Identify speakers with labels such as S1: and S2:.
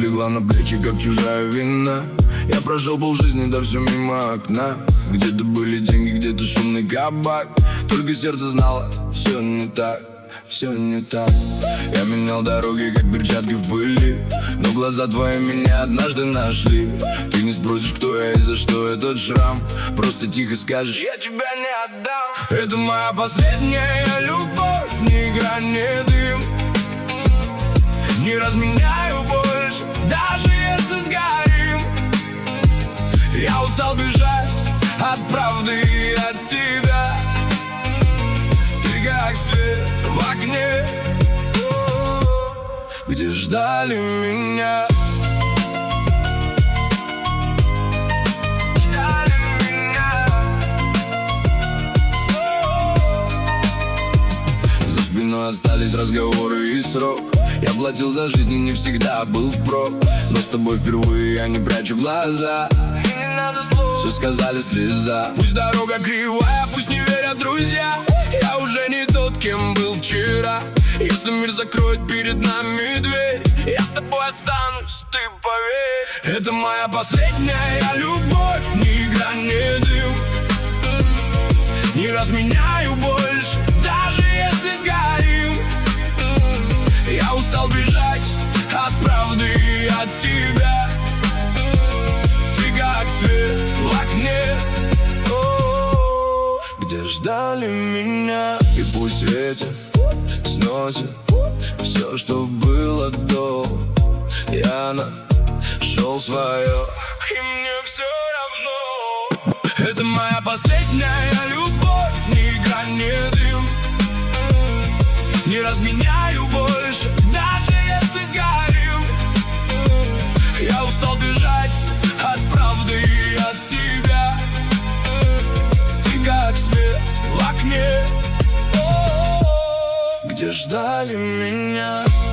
S1: легла на плечи, как чужая вина. Я прожил полжизни, да все мимо окна. Где-то были деньги, где-то шумный кабак. Только сердце знало, все не так, все не так. Я менял дороги, как перчатки в пыли, но глаза твои меня однажды нашли. Ты не спросишь, кто я и за что этот шрам, просто тихо скажешь: я тебя не отдам. Это моя последняя любовь, ни игра, ни дым. Не разменяю больше, даже если сгорим. Я устал бежать от правды и от себя. Ты как свет в окне, где ждали меня. Ждали меня. За спиной остались разговоры и срок. Я платил за жизнь и не всегда был впрок, но с тобой впервые я не прячу глаза. Все сказали слеза. Пусть дорога кривая, пусть не верят друзья, я уже не тот, кем был вчера. Если мир закроет перед нами дверь, я с тобой останусь, ты поверь. Это моя последняя любовь, ни игра, ни дым. Не разменяю больше, даже если сгорим. Я устал бежать от правды и от себя. Ты как свет в окне, где ждали меня. И пусть ветер сносит все, что было до. Я нашел свое, и мне все равно. Это моя последняя любовь, ни игра, ни дым. Не разменяю больше, даже если сгорим. Я устал бежать от правды и от себя. Ты как свет в окне, где ждали меня.